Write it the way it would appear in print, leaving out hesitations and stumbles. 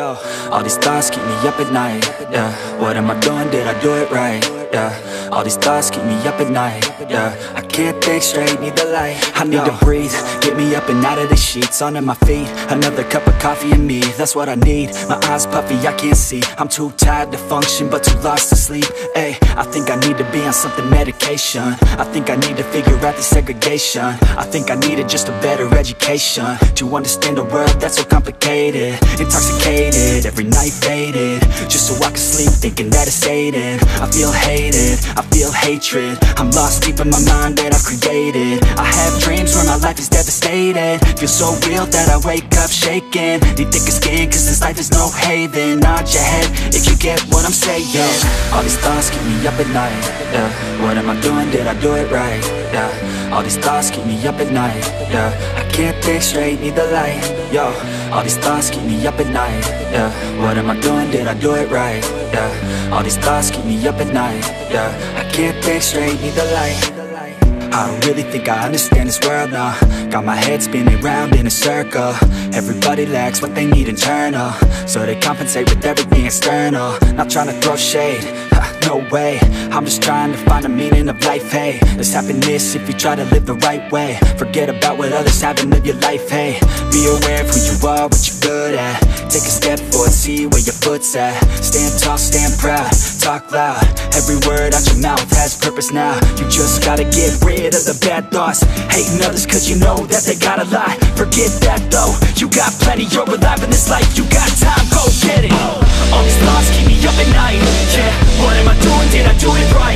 Yo, all these thoughts keep me up at night. Yeah, what am I doing? Did I do it right? Yeah, all these thoughts keep me up at night. Yeah, I can't think straight, need the light. I need to breathe, get me up and out of the sheets. Onto my feet, another cup of coffee and me. That's what I need, my eyes puffy, I can't see. I'm too tired to function, but too lost to sleep. Ay, I think I need to be on something medication. I think I need to figure out the segregation. I think I needed just a better education to understand a world that's so complicated. Intoxicated, every night faded, just so I can sleep thinking that it's Satan. I feel hated, I feel hatred. I'm lost deep in my mind that I've created. I have dreams where my life is devastated. Feel so real that I wake up shaking. Need thicker skin cause this life is no haven. Nod your head if you get what I'm saying. All these thoughts keep me up at night. Yeah, what am I doing? Did I do it right? Yeah, all these thoughts keep me up at night. Yeah, I can't think straight, need the light. Yo, all these thoughts keep me up at night. Yeah, what am I doing? Did I do it right? Yeah, all these thoughts keep me up at night. Yeah, I can't think straight, need the light. I don't really think I understand this world now. Got my head spinning round in a circle. Everybody lacks what they need internal, so they compensate with everything external. Not trying to throw shade, no way. I'm just trying to find the meaning of life, hey. There's happiness if you try to live the right way. Forget about what others have and live your life, hey. Be aware of who you are, what you're good at. Take a step forward, see where your foot's at. Stand tall, stand proud, talk loud. Every word out your mouth has purpose now. You just gotta get rid of the bad thoughts. Hating others cause you know that they gotta lie. Forget that though, you got plenty, you're alive in this life. You got time, go get it. All these thoughts keep me up at night. Yeah, what am I doing? Did I do it right?